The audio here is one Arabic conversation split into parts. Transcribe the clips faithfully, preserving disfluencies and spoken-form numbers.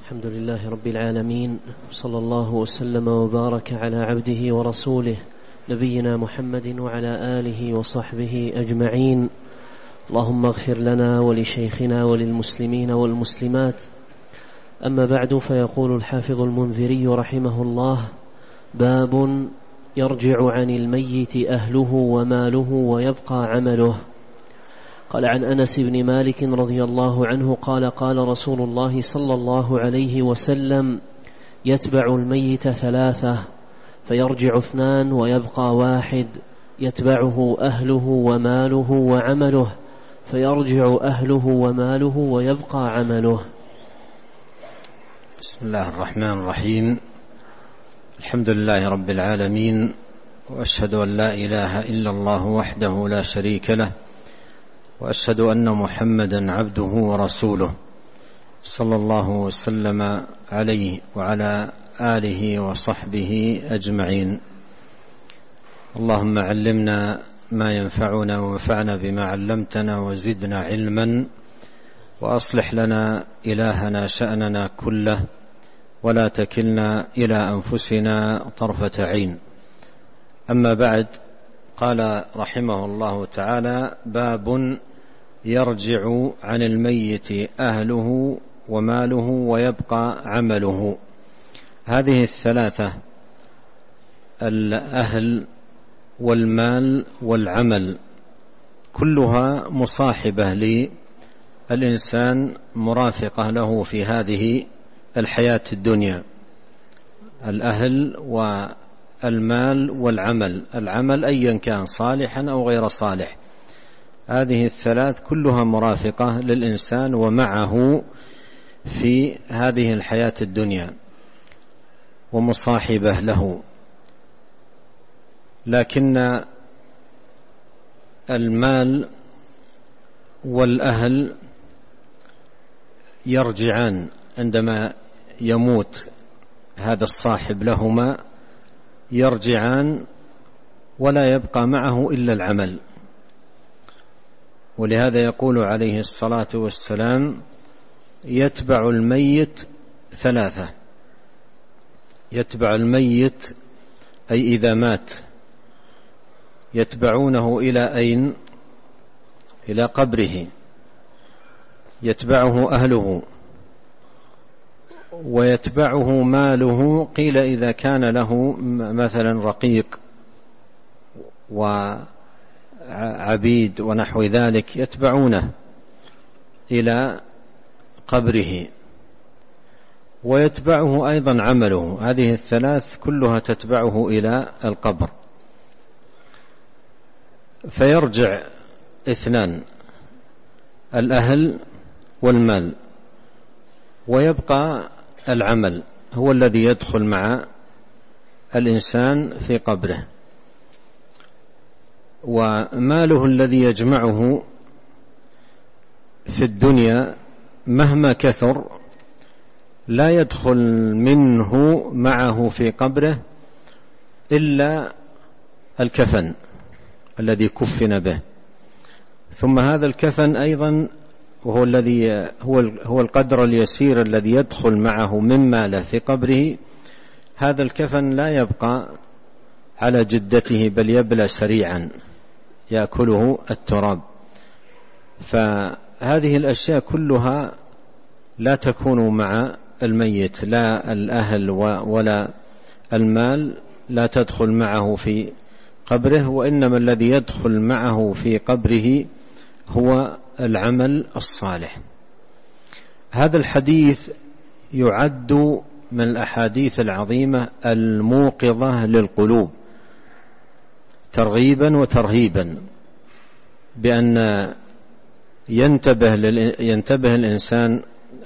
الحمد لله رب العالمين، صلى الله وسلم وبارك على عبده ورسوله نبينا محمد وعلى آله وصحبه أجمعين. اللهم اغفر لنا ولشيخنا وللمسلمين والمسلمات. أما بعد، فيقول الحافظ المنذري رحمه الله: باب يرجع عن الميت أهله وماله ويبقى عمله. قال: عن أنس بن مالك رضي الله عنه قال: قال رسول الله صلى الله عليه وسلم: يتبع الميت ثلاثة، فيرجع اثنان ويبقى واحد، يتبعه أهله وماله وعمله، فيرجع أهله وماله ويبقى عمله. بسم الله الرحمن الرحيم. الحمد لله رب العالمين، وأشهد أن لا إله إلا الله وحده لا شريك له، وأشهد أن محمدا عبده ورسوله، صلى الله وسلم عليه وعلى آله وصحبه أجمعين. اللهم علمنا ما ينفعنا وانفعنا بما علمتنا وزدنا علما، وأصلح لنا إلهنا شأننا كله، ولا تكلنا إلى أنفسنا طرفة عين. أما بعد، قال رحمه الله تعالى: باب يرجع عن الميت أهله وماله ويبقى عمله. هذه الثلاثة، الأهل والمال والعمل، كلها مصاحبة للإنسان، مرافقة له في هذه الحياة الدنيا. الأهل والمال والعمل، العمل أيا كان صالحا أو غير صالح، هذه الثلاث كلها مرافقة للإنسان ومعه في هذه الحياة الدنيا ومصاحبة له. لكن المال والأهل يرجعان عندما يموت هذا الصاحب لهما، يرجعان ولا يبقى معه إلا العمل. ولهذا يقول عليه الصلاة والسلام: يتبع الميت ثلاثة. يتبع الميت أي إذا مات يتبعونه إلى أين؟ إلى قبره. يتبعه أهله، ويتبعه ماله. قيل إذا كان له مثلا رقيق وعبيد ونحو ذلك يتبعونه إلى قبره، ويتبعه أيضا عمله. هذه الثلاث كلها تتبعه إلى القبر. فيرجع اثنان، الأهل والمال، ويبقى العمل، هو الذي يدخل مع الإنسان في قبره. وماله الذي يجمعه في الدنيا مهما كثر لا يدخل منه معه في قبره إلا الكفن الذي كفن به. ثم هذا الكفن أيضا وهو الذي هو هو القدر اليسير الذي يدخل معه من ماله في قبره. هذا الكفن لا يبقى على جدته، بل يبلى سريعا، يأكله التراب. فهذه الأشياء كلها لا تكون مع الميت، لا الأهل ولا المال لا تدخل معه في قبره، وإنما الذي يدخل معه في قبره هو العمل الصالح. هذا الحديث يعد من الأحاديث العظيمة الموقظة للقلوب، ترغيبا وترهيبا، بأن ينتبه, ينتبه الإنسان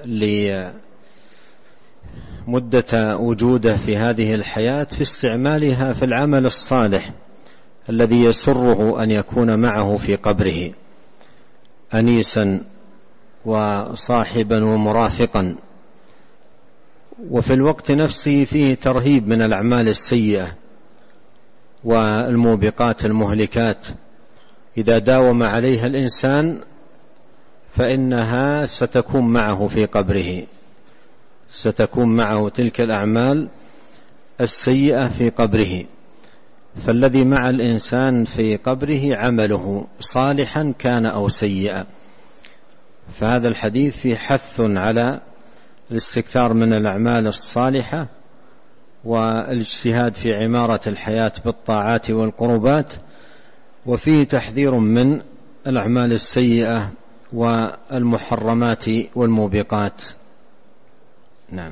لمدة وجوده في هذه الحياة في استعمالها في العمل الصالح الذي يسره أن يكون معه في قبره أنيسا وصاحبا ومرافقا. وفي الوقت نفسه فيه ترهيب من الأعمال السيئة والموبقات المهلكات، إذا داوم عليها الإنسان فإنها ستكون معه في قبره. ستكون معه تلك الأعمال السيئة في قبره. فالذي مع الإنسان في قبره عمله صالحا كان أو سيئا. فهذا الحديث فيه حث على الاستكثار من الأعمال الصالحة والاجتهاد في عمارة الحياة بالطاعات والقربات، وفيه تحذير من الأعمال السيئة والمحرمات والموبقات. نعم.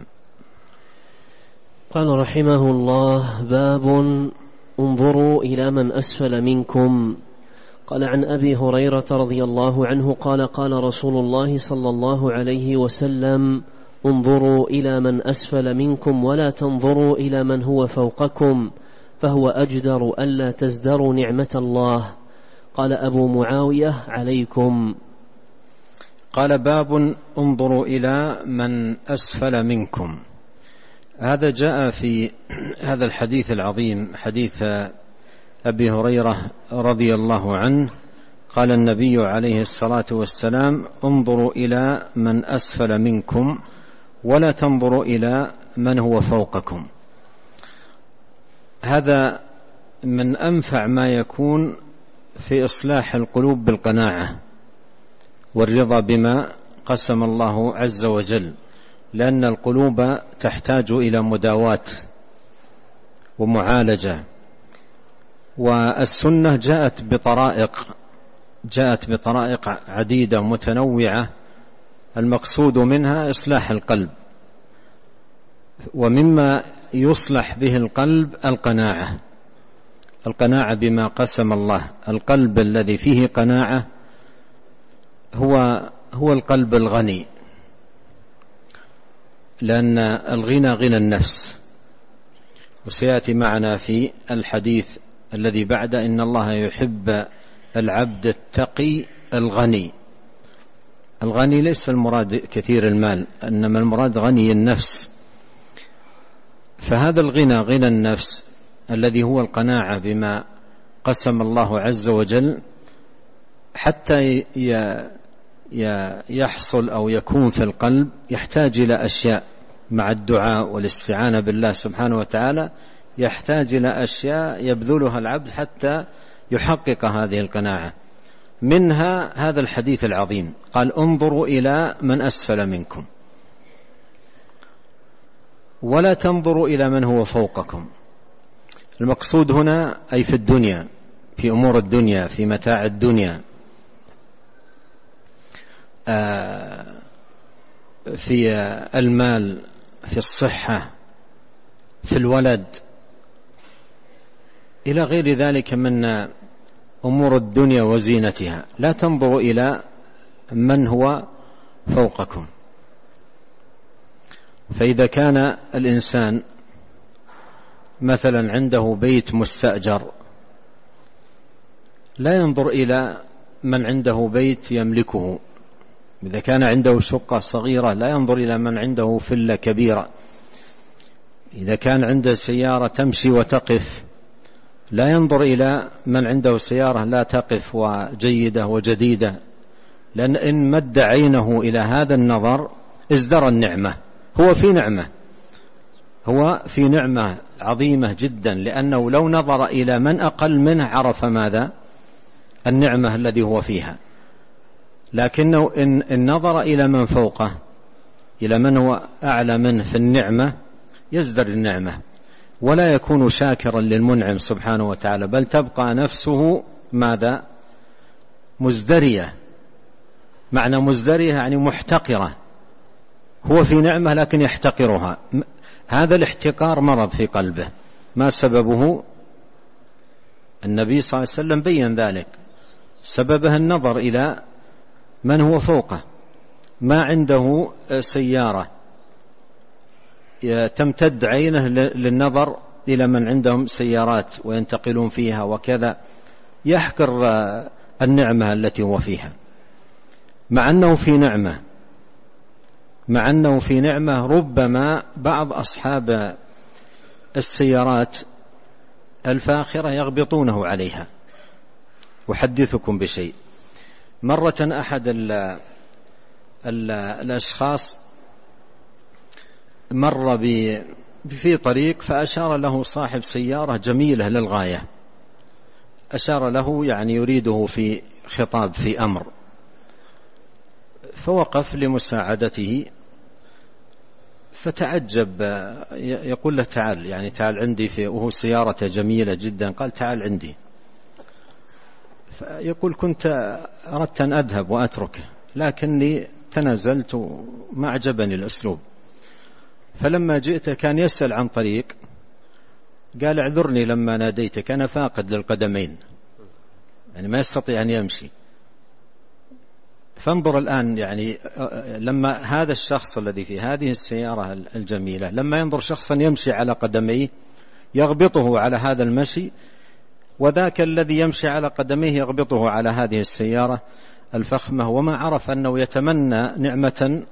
قال رحمه الله: باب انظروا إلى من أسفل منكم. قال عن أبي هريرة رضي الله عنه قال: قال رسول الله صلى الله عليه وسلم: انظروا إلى من أسفل منكم ولا تنظروا إلى من هو فوقكم، فهو أجدر ألا تزدروا نعمة الله. قال أبو معاوية: عليكم. قال: باب انظروا إلى من أسفل منكم. هذا جاء في هذا الحديث العظيم، حديث أبي هريرة رضي الله عنه، قال النبي عليه الصلاة والسلام: انظروا إلى من أسفل منكم ولا تنظروا إلى من هو فوقكم. هذا من أنفع ما يكون في إصلاح القلوب بالقناعة والرضا بما قسم الله عز وجل، لأن القلوب تحتاج إلى مداواة ومعالجة. والسنة جاءت بطرائق جاءت بطرائق عديدة متنوعة، المقصود منها إصلاح القلب. ومما يصلح به القلب القناعة القناعة بما قسم الله. القلب الذي فيه قناعة هو هو القلب الغني، لأن الغنى غنى النفس. وسيأتي معنا في الحديث الذي بعد: إن الله يحب العبد التقي الغني. الغني ليس المراد كثير المال، إنما المراد غني النفس. فهذا الغنى غنى النفس الذي هو القناعة بما قسم الله عز وجل، حتى يحصل أو يكون في القلب يحتاج إلى أشياء مع الدعاء والاستعانة بالله سبحانه وتعالى، يحتاج إلى أشياء يبذلها العبد حتى يحقق هذه القناعة. منها هذا الحديث العظيم، قال: انظروا إلى من أسفل منكم ولا تنظروا إلى من هو فوقكم. المقصود هنا أي في الدنيا، في أمور الدنيا، في متاع الدنيا، في المال، في الصحة، في الولد، إلى غير ذلك من أمور الدنيا وزينتها. لا تنظروا إلى من هو فوقكم. فإذا كان الإنسان مثلا عنده بيت مستأجر، لا ينظر إلى من عنده بيت يملكه. إذا كان عنده شقة صغيرة لا ينظر إلى من عنده فلة كبيرة. إذا كان عنده سيارة تمشي وتقف لا ينظر إلى من عنده سيارة لا تقف وجيدة وجديدة، لأن إن مد عينه إلى هذا النظر ازدرى النعمة. هو في نعمة هو في نعمة عظيمة جدا، لأنه لو نظر إلى من أقل منه عرف ماذا النعمة الذي هو فيها. لكنه إن, إن نظر إلى من فوقه، إلى من هو أعلى منه في النعمة، يزدر النعمة ولا يكون شاكرا للمنعم سبحانه وتعالى، بل تبقى نفسه ماذا مزدرية. معنى مزدرية يعني محتقرة. هو في نعمة لكن يحتقرها. هذا الاحتقار مرض في قلبه. ما سببه؟ النبي صلى الله عليه وسلم بيّن ذلك. سببه النظر إلى من هو فوقه. ما عنده سيارة تمتد عينه للنظر إلى من عندهم سيارات وينتقلون فيها وكذا، يحقر النعمة التي هو فيها، مع أنه في نعمة مع أنه في نعمة. ربما بعض أصحاب السيارات الفاخرة يغبطونه عليها. أحدثكم بشيء. مرة أحد ال ال الأشخاص مر في طريق فأشار له صاحب سيارة جميلة للغاية، أشار له يعني يريده في خطاب في أمر، فوقف لمساعدته، فتعجب، يقول له تعال يعني تعال عندي، في وهو سيارته جميلة جدا، قال تعال عندي. فيقول كنت أردت أن أذهب وأتركه لكني تنازلت وما أعجبني الأسلوب، فلما جئت كان يسأل عن طريق، قال اعذرني لما ناديتك أنا فاقد للقدمين، يعني ما يستطيع أن يمشي. فانظر الآن يعني لما هذا الشخص الذي في هذه السيارة الجميلة لما ينظر شخصا يمشي على قدميه يغبطه على هذا المشي، وذاك الذي يمشي على قدميه يغبطه على هذه السيارة الفخمة، وما عرف أنه يتمنى نعمة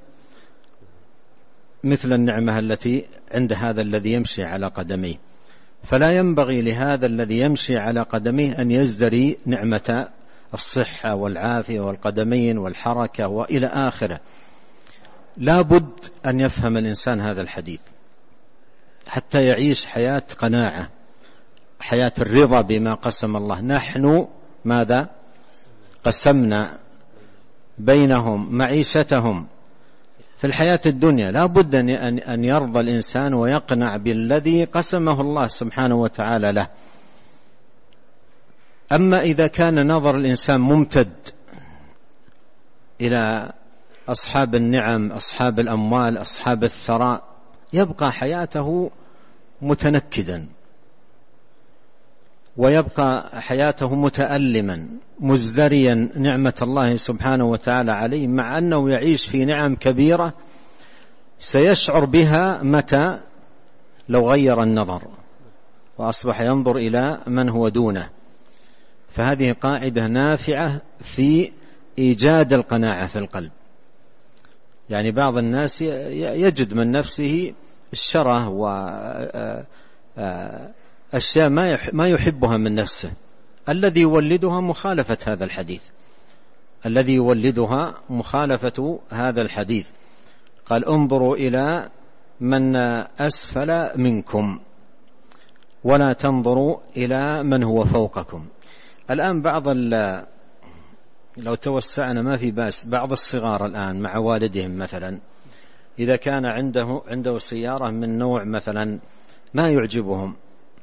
مثل النعمة التي عند هذا الذي يمشي على قدميه. فلا ينبغي لهذا الذي يمشي على قدميه أن يزدري نعمة الصحة والعافية والقدمين والحركة وإلى آخره. لا بد أن يفهم الإنسان هذا الحديث حتى يعيش حياة قناعة، حياة الرضا بما قسم الله. نحن ماذا قسمنا بينهم معيشتهم في الحياة الدنيا. لا بد أن يرضى الإنسان ويقنع بالذي قسمه الله سبحانه وتعالى له. أما إذا كان نظر الإنسان ممتد إلى أصحاب النعم، أصحاب الأموال، أصحاب الثراء، يبقى حياته متنكدا، ويبقى حياته متألما مزدريا نعمة الله سبحانه وتعالى عليه، مع أنه يعيش في نعم كبيرة سيشعر بها متى لو غير النظر وأصبح ينظر إلى من هو دونه. فهذه قاعدة نافعة في إيجاد القناعة في القلب. يعني بعض الناس يجد من نفسه الشره وأشياء ما يحبها من نفسه، الذي يولدها مخالفة هذا الحديث، الذي يولدها مخالفة هذا الحديث. قال انظروا إلى من أسفل منكم ولا تنظروا إلى من هو فوقكم. الآن بعض لو توسعنا ما في باس، بعض الصغار الآن مع والدهم مثلا إذا كان عنده عنده سيارة من نوع مثلا ما يعجبهم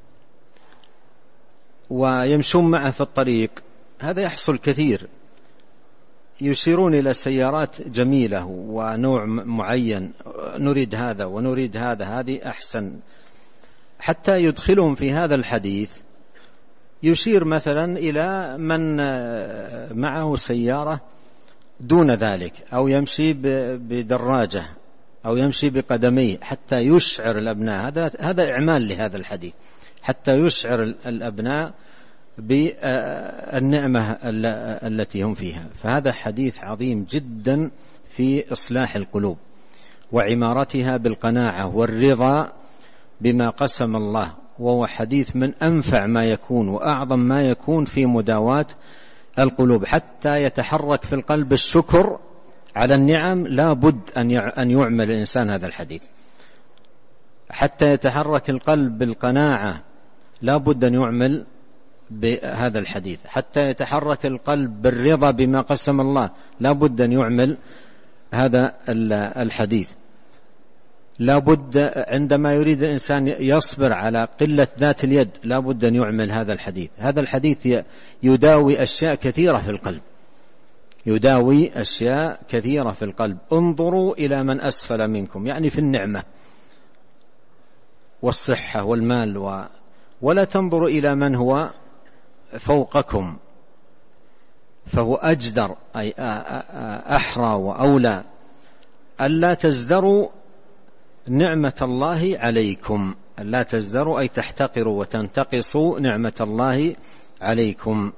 ويمشون معه في الطريق، هذا يحصل كثير، يشيرون إلى سيارات جميلة ونوع معين، نريد هذا ونريد هذا، هذه أحسن، حتى يدخلهم في هذا الحديث. يشير مثلا إلى من معه سيارة دون ذلك، أو يمشي بدراجة أو يمشي بقدميه، حتى يشعر الأبناء، هذا هذا إعمال لهذا الحديث، حتى يشعر الأبناء بالنعمة التي هم فيها. فهذا حديث عظيم جدا في إصلاح القلوب وعمارتها بالقناعة والرضا بما قسم الله، وهو حديث من أنفع ما يكون وأعظم ما يكون في مداواة القلوب. حتى يتحرك في القلب الشكر على النعم لا بد أن يعمل الإنسان هذا الحديث. حتى يتحرك القلب بالقناعة لا بد أن يعمل بهذا الحديث. حتى يتحرك القلب بالرضا بما قسم الله لا بد أن يعمل هذا الحديث. لا بد عندما يريد الإنسان يصبر على قلة ذات اليد لا بد أن يعمل هذا الحديث. هذا الحديث يداوي أشياء كثيرة في القلب، يداوي أشياء كثيرة في القلب. انظروا إلى من أسفل منكم، يعني في النعمة والصحة والمال و... ولا تنظروا إلى من هو فوقكم، فهو أجدر أي أحرى وأولى ألا تزدروا نعمة الله عليكم، ألا تزدروا أي تحتقروا وتنتقصوا نعمة الله عليكم.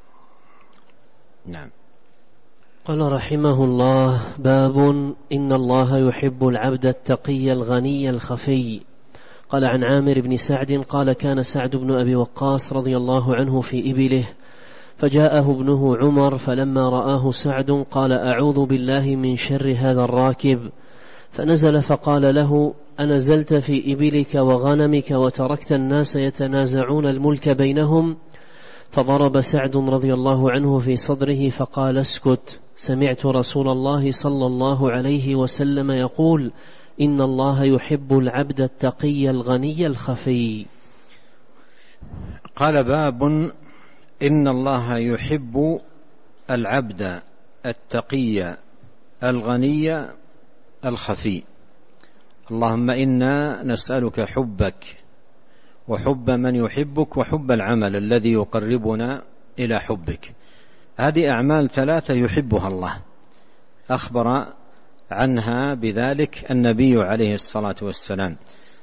نعم. قال رحمه الله: باب إن الله يحب العبد التقي الغني الخفي. قال عن عامر بن سعد قال: كان سعد بن أبي وقاص رضي الله عنه في إبله، فجاءه ابنه عمر، فلما رآه سعد قال: أعوذ بالله من شر هذا الراكب، فنزل فقال له: أنزلت في إبلك وغنمك وتركت الناس يتنازعون الملك بينهم؟ فضرب سعد رضي الله عنه في صدره فقال: اسكت، سمعت رسول الله صلى الله عليه وسلم يقول: إن الله يحب العبد التقي الغني الخفي. قال: باب إن الله يحب العبد التقي الغني الخفي. اللهم إنا نسألك حبك وحب من يحبك وحب العمل الذي يقربنا إلى حبك. هذه أعمال ثلاثة يحبها الله، أخبر عنها بذلك النبي عليه الصلاة والسلام.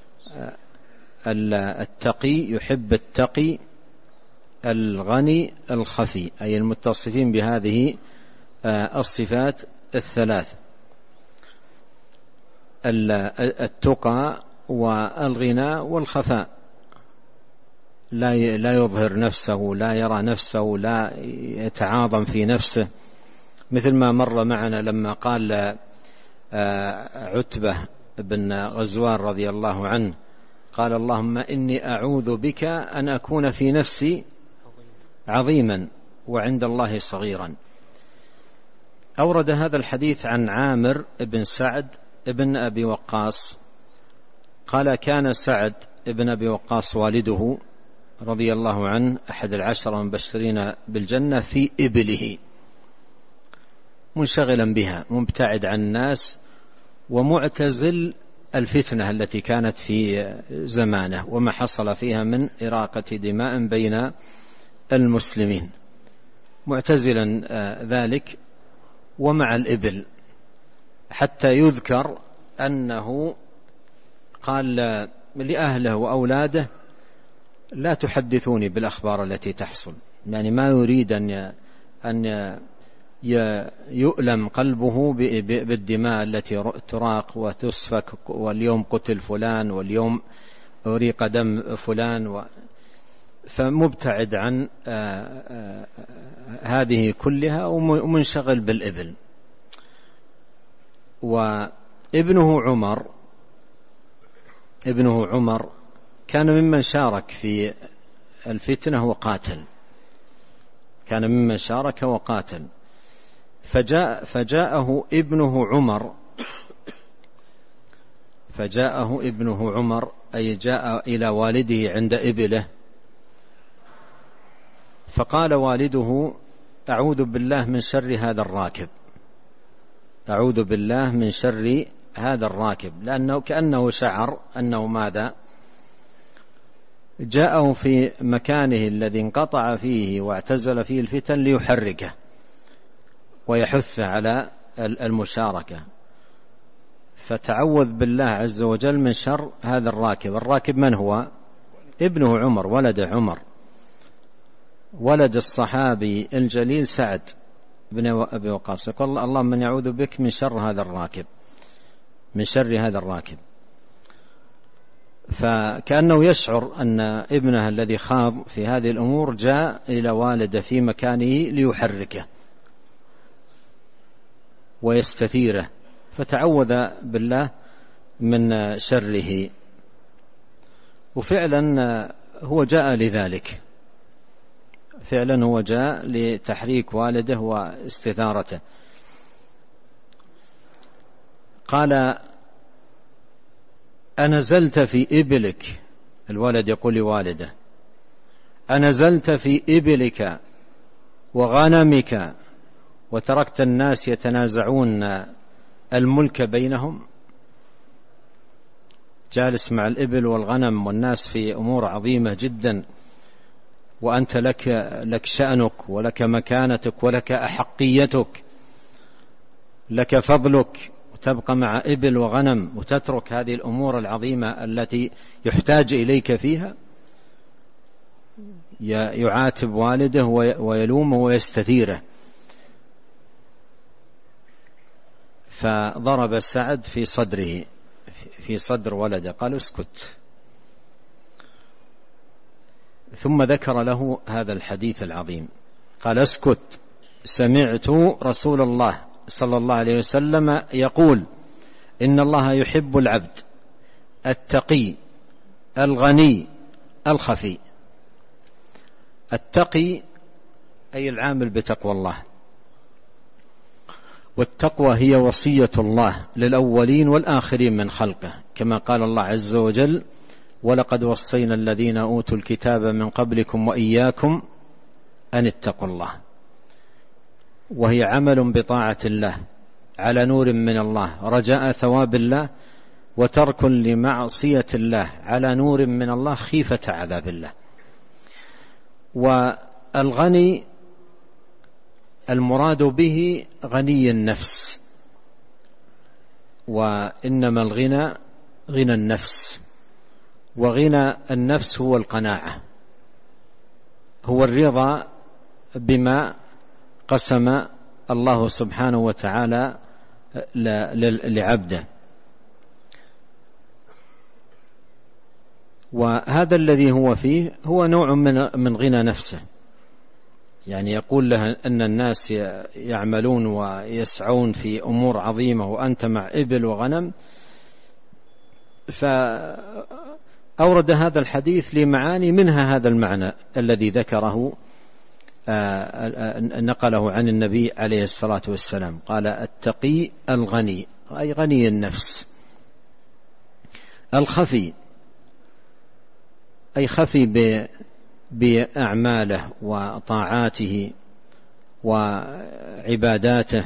التقي يحب التقي الغني الخفي، أي المتصفين بهذه الصفات الثلاث: التقى والغنى والخفاء. لا يظهر نفسه، لا يرى نفسه، لا يتعاظم في نفسه، مثل ما مر معنا لما قال عتبة بن غزوان رضي الله عنه قال: اللهم إني أعوذ بك أن أكون في نفسي عظيما وعند الله صغيرا. أورد هذا الحديث عن عامر بن سعد بن أبي وقاص قال: كان سعد بن أبي وقاص والده رضي الله عنه أحد العشرة المبشرين بالجنة في إبله، منشغلا بها، مبتعد عن الناس ومعتزل الفتنة التي كانت في زمانه وما حصل فيها من إراقة دماء بين المسلمين، معتزلا ذلك ومع الإبل، حتى يذكر أنه قال لأهله وأولاده: لا تحدثوني بالأخبار التي تحصل، يعني ما يريد أن أن يؤلم قلبه بالدماء التي تراق وتسفك، واليوم قتل فلان واليوم أريق دم فلان و... فمبتعد عن هذه كلها ومنشغل بالإبل. وابنه عمر ابنه عمر كان ممن شارك في الفتنة وقاتل، كان ممن شارك وقاتل فجاء فجاءه ابنه عمر فجاءه ابنه عمر أي جاء إلى والده عند إبله، فقال والده: أعوذ بالله من شر هذا الراكب، أعوذ بالله من شر هذا الراكب، لأنه كأنه شعر أنه ماذا؟ جاءه في مكانه الذي انقطع فيه واعتزل فيه الفتن ليحركه ويحث على المشاركة، فتعوذ بالله عز وجل من شر هذا الراكب. الراكب من هو؟ ابنه عمر، ولد عمر، ولد الصحابي الجليل سعد بن أبي وقاص. يقول: اللهم من يعوذ بك من شر هذا الراكب، من شر هذا الراكب. فكأنه يشعر أن ابنه الذي خاض في هذه الأمور جاء إلى والده في مكانه ليحركه ويستثيره، فتعوذ بالله من شره. وفعلا هو جاء لذلك، فعلا هو جاء لتحريك والده واستثارته. قال: أنزلت في إبلك، الولد يقول لوالده: أنزلت في إبلك وغنمك وتركت الناس يتنازعون الملك بينهم؟ جالس مع الإبل والغنم والناس في أمور عظيمة جدا، وأنت لك لك شأنك ولك مكانتك ولك أحقيتك، لك فضلك، وتبقى مع إبل وغنم وتترك هذه الأمور العظيمة التي يحتاج إليك فيها. يعاتب والده ويلومه ويستثيره. فضرب سعد في صدره، في صدر ولده، قال: اسكت. ثم ذكر له هذا الحديث العظيم، قال: اسكت، سمعت رسول الله صلى الله عليه وسلم يقول: إن الله يحب العبد التقي الغني الخفي. التقي أي العامل بتقوى الله، والتقوى هي وصية الله للأولين والآخرين من خلقه، كما قال الله عز وجل: ولقد وصينا الذين أوتوا الكتاب من قبلكم وإياكم أن اتقوا الله. وهي عمل بطاعة الله على نور من الله رجاء ثواب الله، وترك لمعصية الله على نور من الله خيفة عذاب الله. والغني المراد به غني النفس، وإنما الغنى غنى النفس، وغنى النفس هو القناعة، هو الرضا بما قسم الله سبحانه وتعالى لعبده. وهذا الذي هو فيه هو نوع من غنى نفسه، يعني يقول له أن الناس يعملون ويسعون في أمور عظيمة وأنت مع إبل وغنم. فأورد هذا الحديث لمعاني، منها هذا المعنى الذي ذكره نقله عن النبي عليه الصلاة والسلام، قال: التقي الغني أي غني النفس. الخفي أي خفي بأعماله وطاعاته وعباداته،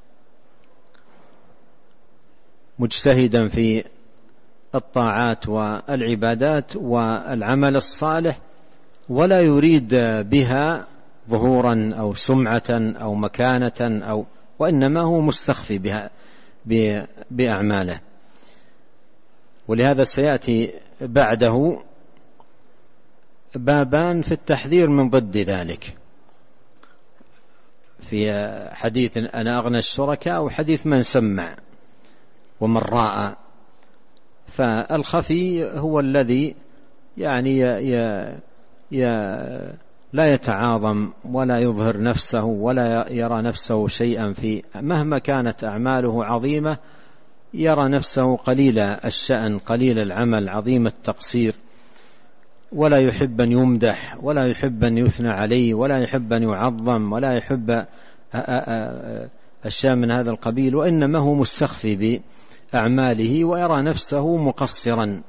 مجتهدا في الطاعات والعبادات والعمل الصالح، ولا يريد بها ظهورا أو سمعة أو مكانة أو وإنما هو مستخفي بها بأعماله. ولهذا سيأتي بعده بابان في التحذير من ضد ذلك، في حديث أنا أغنى الشركاء وحديث من سمع ومن رأى. فالخفي هو الذي يعني ي ي لا يتعاظم ولا يظهر نفسه ولا يرى نفسه شيئا، في مهما كانت أعماله عظيمة يرى نفسه قليل الشأن قليل العمل عظيم التقصير، ولا يحب أن يمدح ولا يحب أن يثنى عليه ولا يحب أن يعظم ولا يحب أشياء من هذا القبيل، وإنما هو مستخفي بأعماله ويرى نفسه مقصرا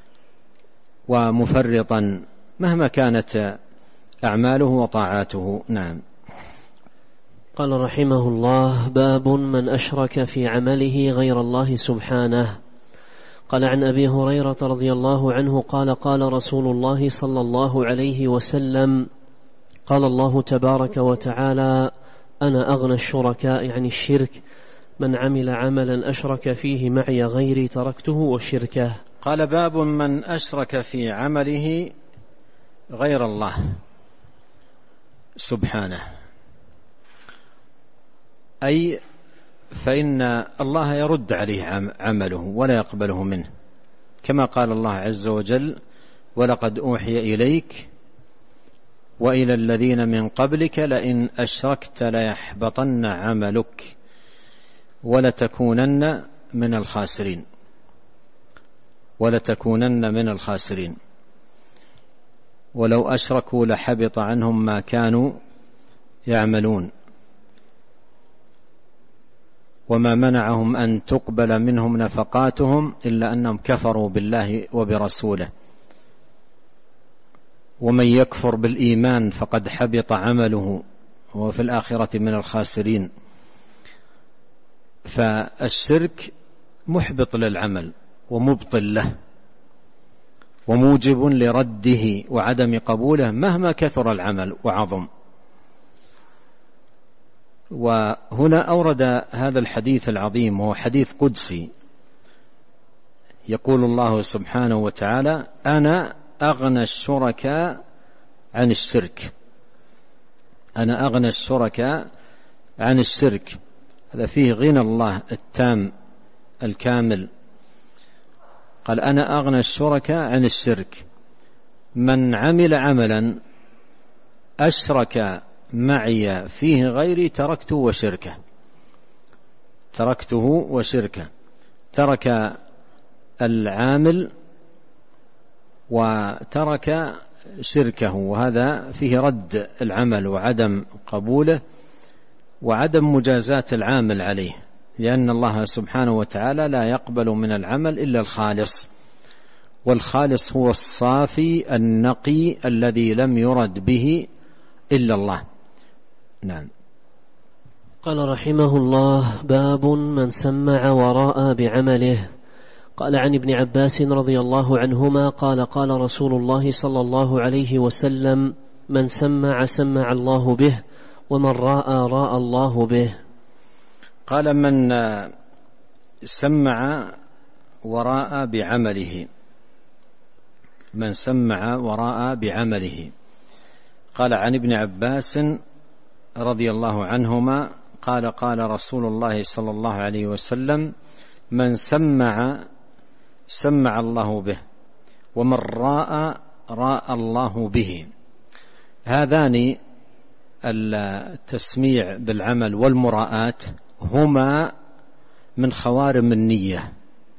ومفرطا مهما كانت أعماله وطاعاته. نعم. قال رحمه الله: باب من أشرك في عمله غير الله سبحانه. قال: عن أبي هريرة رضي الله عنه قال: قال رسول الله صلى الله عليه وسلم: قال الله تبارك وتعالى: أنا أغنى الشركاء عن الشرك، من عمل عملا أشرك فيه معي غيري تركته وشركه. قال: باب من أشرك في عمله غير الله سبحانه، أي فإن الله يرد عليه عمله ولا يقبله منه، كما قال الله عز وجل: ولقد أوحي إليك وإلى الذين من قبلك لئن أشركت ليحبطن عملك ولتكونن من الخاسرين ولتكونن من الخاسرين ولو أشركوا لحبط عنهم ما كانوا يعملون وما منعهم أن تقبل منهم نفقاتهم إلا أنهم كفروا بالله وبرسوله ومن يكفر بالإيمان فقد حبط عمله وهو في الآخرة من الخاسرين. فالشرك محبط للعمل ومبطل له وموجب لرده وعدم قبوله مهما كثر العمل وعظم. وهنا أورد هذا الحديث العظيم وهو حديث قدسي، يقول الله سبحانه وتعالى: أنا أغنى الشركاء عن الشرك. أنا أغنى الشركاء عن الشرك، هذا فيه غنى الله التام الكامل. قال: أنا أغنى الشركاء عن الشرك، من عمل عملا أشرك معي فيه غيري تركته وشركه تركته وشركه ترك العامل وترك شركه، وهذا فيه رد العمل وعدم قبوله وعدم مجازاة العامل عليه، لأن الله سبحانه وتعالى لا يقبل من العمل إلا الخالص، والخالص هو الصافي النقي الذي لم يرد به إلا الله. نعم. قال رحمه الله: باب من سمع وراء بعمله. قال عن ابن عباس رضي الله عنهما قال: قال رسول الله صلى الله عليه وسلم: من سمع سمع الله به، ومن راى راى الله به. قال: من سمع وراء بعمله، من سمع وراء بعمله. قال عن ابن عباس رضي الله عنهما قال: قال رسول الله صلى الله عليه وسلم: من سمع سمع الله به، ومن راى راى الله به. هذان التسميع بالعمل والمراءات هما من خوارم النية.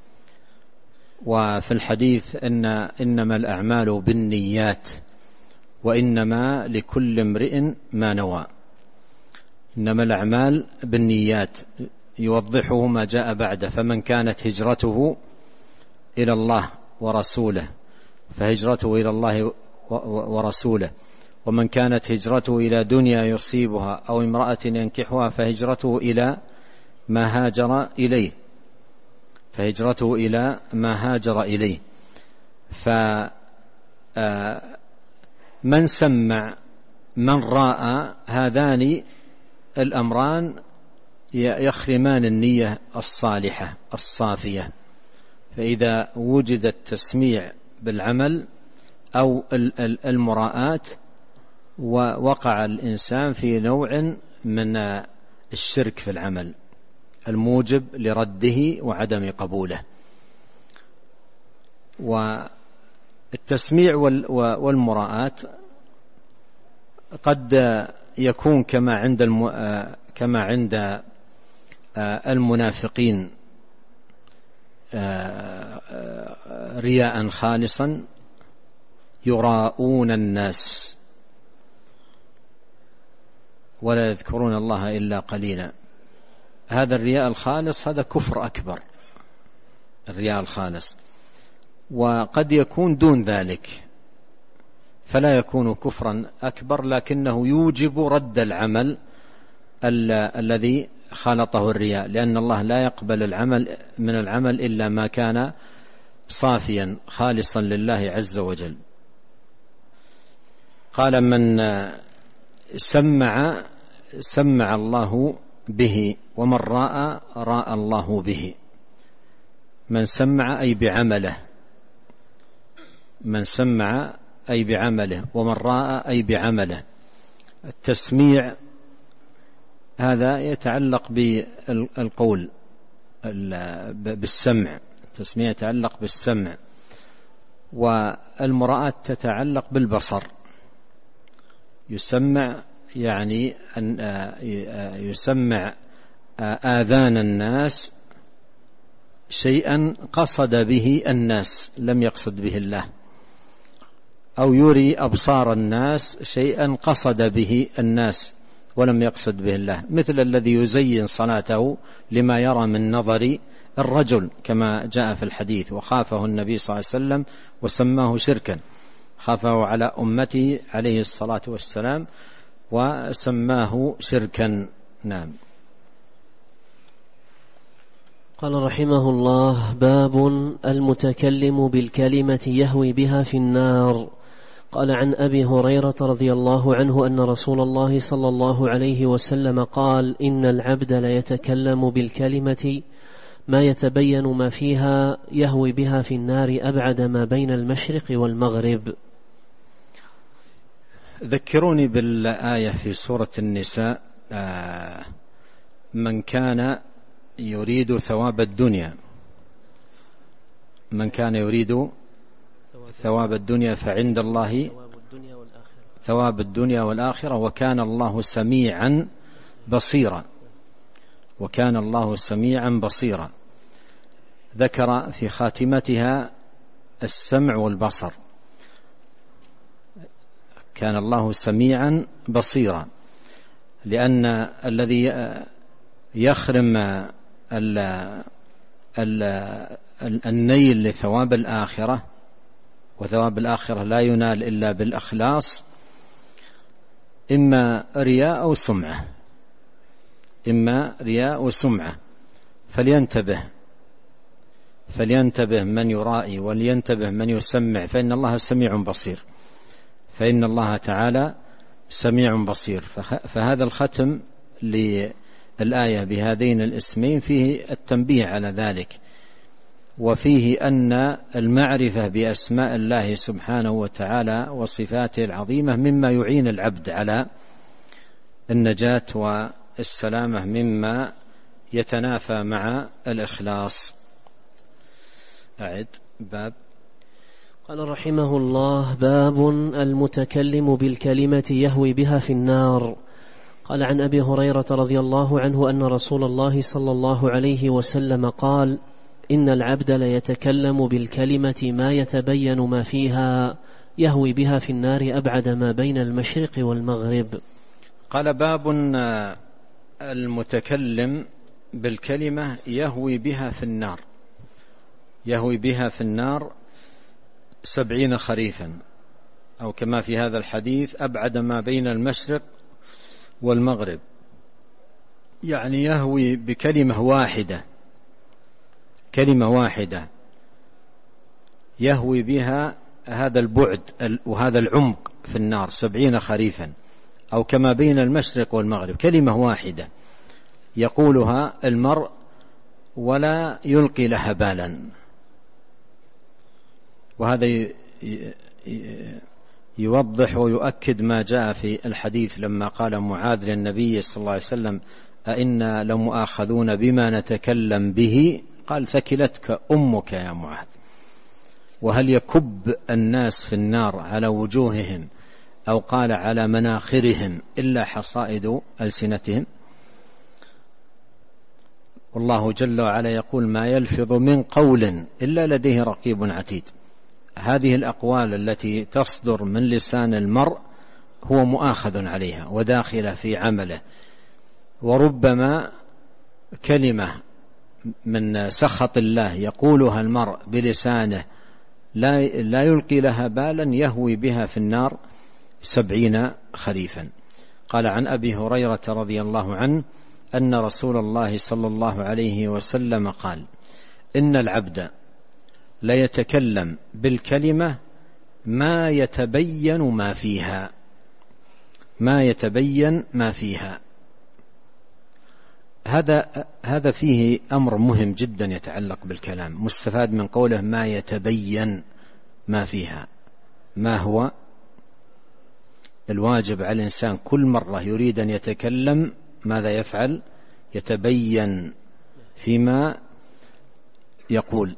وفي الحديث إن إنما الأعمال بالنيات وإنما لكل امرئ ما نوى. إنما الأعمال بالنيات يوضحه ما جاء بعده: فمن كانت هجرته إلى الله ورسوله فهجرته إلى الله ورسوله، ومن كانت هجرته إلى دنيا يصيبها أو امرأة ينكحها فهجرته إلى ما هاجر إليه فهجرته إلى ما هاجر إليه. فمن سمع من رأى، هذان الأمران يخرمان النية الصالحة الصافية. فإذا وجد التسميع بالعمل أو المراءات ووقع الإنسان في نوع من الشرك في العمل الموجب لرده وعدم قبوله. والتسميع والمراءات قد يكون كما عند الم... كما عند المنافقين رياء خالصا يراءون الناس ولا يذكرون الله إلا قليلا. هذا الرياء الخالص هذا كفر أكبر، الرياء الخالص، وقد يكون دون ذلك فلا يكون كفرا أكبر، لكنه يوجب رد العمل ال الذي خالطه الرياء، لأن الله لا يقبل العمل من العمل إلا ما كان صافيا خالصا لله عز وجل. قال: من سمع سمع الله به، ومن راى راى الله به. من سمع أي بعمله، من سمع أي بعمله، ومن راى أي بعمله. التسميع هذا يتعلق بالقول بالسمع، التسميع يتعلق بالسمع، والمراءة تتعلق بالبصر. يسمع يعني أن يسمع آذان الناس شيئا قصد به الناس لم يقصد به الله، أو يري أبصار الناس شيئا قصد به الناس ولم يقصد به الله، مثل الذي يزين صلاته لما يرى من نظر الرجل كما جاء في الحديث: وخافه النبي صلى الله عليه وسلم وسماه شركا، خافه على أمته عليه الصلاة والسلام وسماه شركا. نعم. قال رحمه الله: باب المتكلم بالكلمة يهوي بها في النار. قال عن أبي هريرة رضي الله عنه أن رسول الله صلى الله عليه وسلم قال: إن العبد ليتكلم بالكلمة ما يتبين ما فيها يهوي بها في النار أبعد ما بين المشرق والمغرب. ذكروني بالآية في سورة النساء: آه من كان يريد ثواب الدنيا من كان يريد ثواب الدنيا فعند الله ثواب الدنيا والآخرة وكان الله سميعا بصيرا وكان الله سميعا بصيرا. ذكر في خاتمتها السمع والبصر، كان الله سميعا بصيرا، لأن الذي يخرم ال ال النيل لثواب الآخرة، وثواب الآخرة لا ينال إلا بالإخلاص، إما رياء أو سمعة، إما رياء وسمعة. فلينتبه فلينتبه من يرائي ولينتبه من يسمع، فإن الله سميع بصير، فإن الله تعالى سميع بصير. فهذا الختم للآية بهذين الاسمين فيه التنبيه على ذلك، وفيه أن المعرفة بأسماء الله سبحانه وتعالى وصفاته العظيمة مما يعين العبد على النجاة والسلامة مما يتنافى مع الإخلاص. أعد باب. قال رحمه الله: باب المتكلم بالكلمة يهوي بها في النار. قال عن أبي هريرة رضي الله عنه أن رسول الله صلى الله عليه وسلم قال: إن العبد ليتكلم بالكلمة ما يتبين ما فيها يهوي بها في النار أبعد ما بين المشرق والمغرب. قال: باب المتكلم بالكلمة يهوي بها في النار، يهوي بها في النار سبعين خريفا، أو كما في هذا الحديث أبعد ما بين المشرق والمغرب، يعني يهوي بكلمة واحدة، كلمة واحدة يهوي بها هذا البعد وهذا العمق في النار سبعين خريفا، أو كما بين المشرق والمغرب، كلمة واحدة يقولها المرء ولا يلقي لها بالا. وهذا يوضح ويؤكد ما جاء في الحديث لما قال معاذ للنبي صلى الله عليه وسلم: أئنا لمؤاخذون بما نتكلم به؟ قال: ثكلتك أمك يا معاذ. وهل يكب الناس في النار على وجوههم أو قال على مناخرهم إلا حصائد ألسنتهم؟ والله جل وعلا يقول: ما يلفظ من قول إلا لديه رقيب عتيد. هذه الأقوال التي تصدر من لسان المرء هو مؤاخذ عليها وداخلة في عمله، وربما كلمة من سخط الله يقولها المرء بلسانه لا, لا يلقي لها بالا يهوي بها في النار سبعين خريفا. قال عن أبي هريرة رضي الله عنه أن رسول الله صلى الله عليه وسلم قال: إن العبد لا يتكلم بالكلمة ما يتبين ما فيها، ما يتبين ما فيها. هذا هذا فيه أمر مهم جدا يتعلق بالكلام، مستفاد من قوله ما يتبين ما فيها. ما هو الواجب على الإنسان كل مرة يريد أن يتكلم ماذا يفعل؟ يتبين فيما يقول.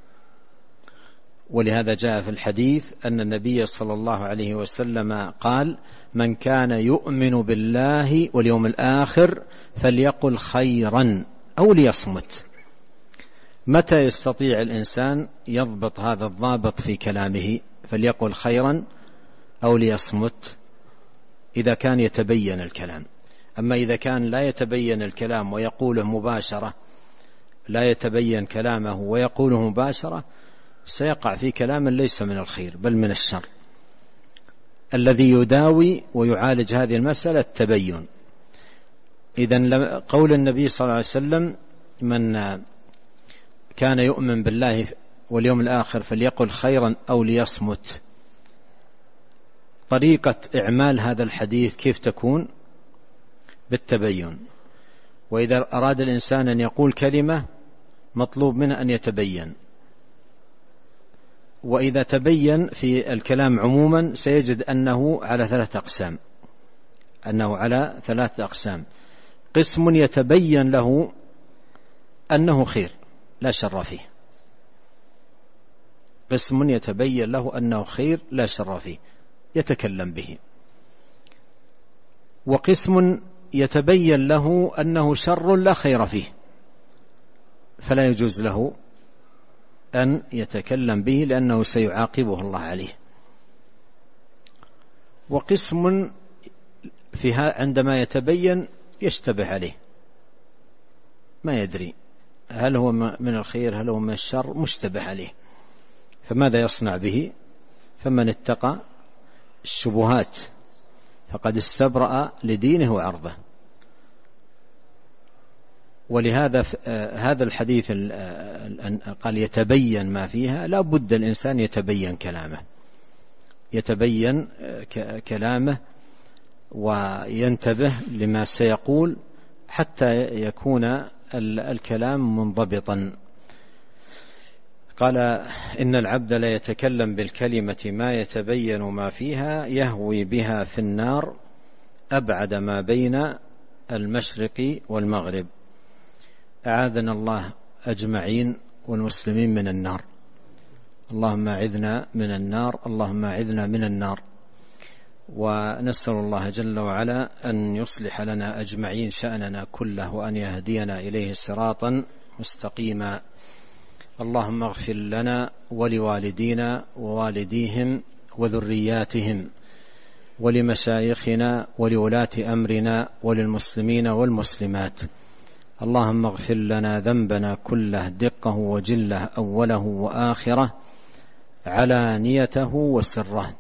ولهذا جاء في الحديث أن النبي صلى الله عليه وسلم قال: من كان يؤمن بالله واليوم الآخر فليقل خيرا أو ليصمت. متى يستطيع الإنسان يضبط هذا الضابط في كلامه؟ فليقل خيرا أو ليصمت، إذا كان يتبين الكلام. أما إذا كان لا يتبين الكلام ويقوله مباشرة، لا يتبين كلامه ويقوله مباشرة، سيقع في كلام ليس من الخير بل من الشر. الذي يداوي ويعالج هذه المسألة التبين. إذن قول النبي صلى الله عليه وسلم: من كان يؤمن بالله واليوم الآخر فليقل خيرا أو ليصمت. طريقة إعمال هذا الحديث كيف تكون؟ بالتبين. وإذا أراد الإنسان أن يقول كلمة مطلوب منه أن يتبين، وإذا تبين في الكلام عموما سيجد أنه على ثلاثة أقسام، أنه على ثلاثة أقسام. قسم يتبين له أنه خير لا شر فيه، قسم يتبين له أنه خير لا شر فيه يتكلم به، وقسم يتبين له أنه شر لا خير فيه فلا يجوز له أن يتكلم به لأنه سيعاقبه الله عليه. وقسم فيها عندما يتبين يشتبه عليه، ما يدري هل هو من الخير هل هو من الشر، مشتبه عليه، فماذا يصنع به؟ فمن اتقى الشبهات فقد استبرأ لدينه وعرضه. ولهذا هذا الحديث قال يتبين ما فيها، لا بد الإنسان يتبين كلامه، يتبين كلامه وينتبه لما سيقول حتى يكون الكلام منضبطا. قال إن العبد لا يتكلم بالكلمة ما يتبين ما فيها يهوي بها في النار أبعد ما بين المشرق والمغرب. أعاذنا الله أجمعين والمسلمين من النار. اللهم أعذنا من النار، اللهم أعذنا من النار. ونسأل الله جل وعلا أن يصلح لنا أجمعين شأننا كله وأن يهدينا إليه صراطا مستقيما. اللهم اغفر لنا ولوالدينا ووالديهم وذرياتهم ولمشايخنا ولولاة أمرنا وللمسلمين والمسلمات. اللهم اغفر لنا ذنبنا كله دقه وجله أوله وآخره علانيته وسره.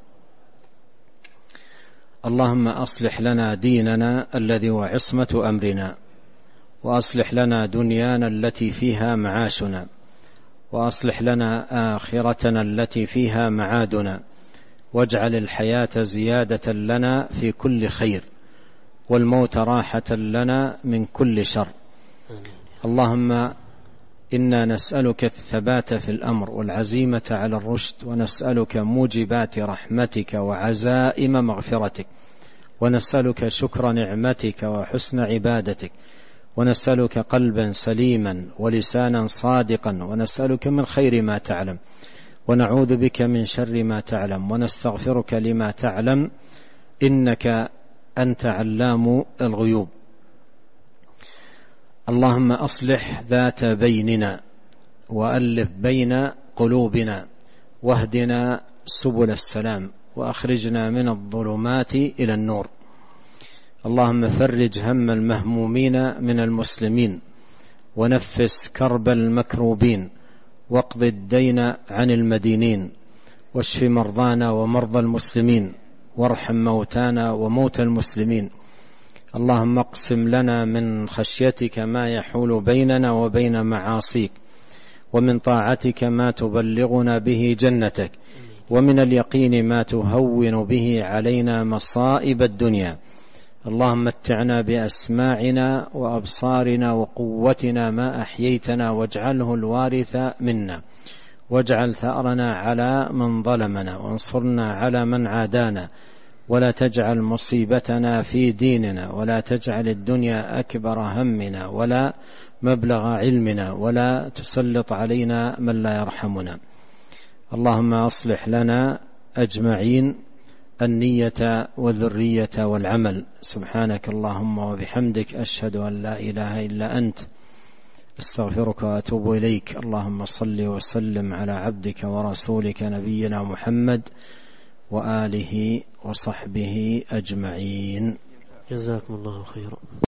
اللهم أصلح لنا ديننا الذي هو عصمة أمرنا، وأصلح لنا دنيانا التي فيها معاشنا، وأصلح لنا آخرتنا التي فيها معادنا، واجعل الحياة زيادة لنا في كل خير والموت راحة لنا من كل شر. اللهم إنا نسألك الثبات في الأمر والعزيمة على الرشد، ونسألك موجبات رحمتك وعزائم مغفرتك، ونسألك شكر نعمتك وحسن عبادتك، ونسألك قلبا سليما ولسانا صادقا، ونسألك من خير ما تعلم، ونعوذ بك من شر ما تعلم، ونستغفرك لما تعلم، إنك أنت علام الغيوب. اللهم أصلح ذات بيننا وألف بين قلوبنا، واهدنا سبل السلام، وأخرجنا من الظلمات إلى النور. اللهم فرج هم المهمومين من المسلمين، ونفس كرب المكروبين، واقض الدين عن المدينين، واشف مرضانا ومرضى المسلمين، وارحم موتانا وموتى المسلمين. اللهم اقسم لنا من خشيتك ما يحول بيننا وبين معاصيك، ومن طاعتك ما تبلغنا به جنتك، ومن اليقين ما تهون به علينا مصائب الدنيا. اللهم متعنا بأسماعنا وأبصارنا وقوتنا ما أحييتنا، واجعله الوارث منا، واجعل ثأرنا على من ظلمنا، وانصرنا على من عادانا، ولا تجعل مصيبتنا في ديننا، ولا تجعل الدنيا أكبر همنا ولا مبلغ علمنا، ولا تسلط علينا من لا يرحمنا. اللهم أصلح لنا أجمعين النية والذرية والعمل. سبحانك اللهم وبحمدك، أشهد أن لا إله إلا أنت، استغفرك وأتوب إليك. اللهم صل وسلم على عبدك ورسولك نبينا محمد وآله وصحبه أجمعين. جزاكم الله خيرا.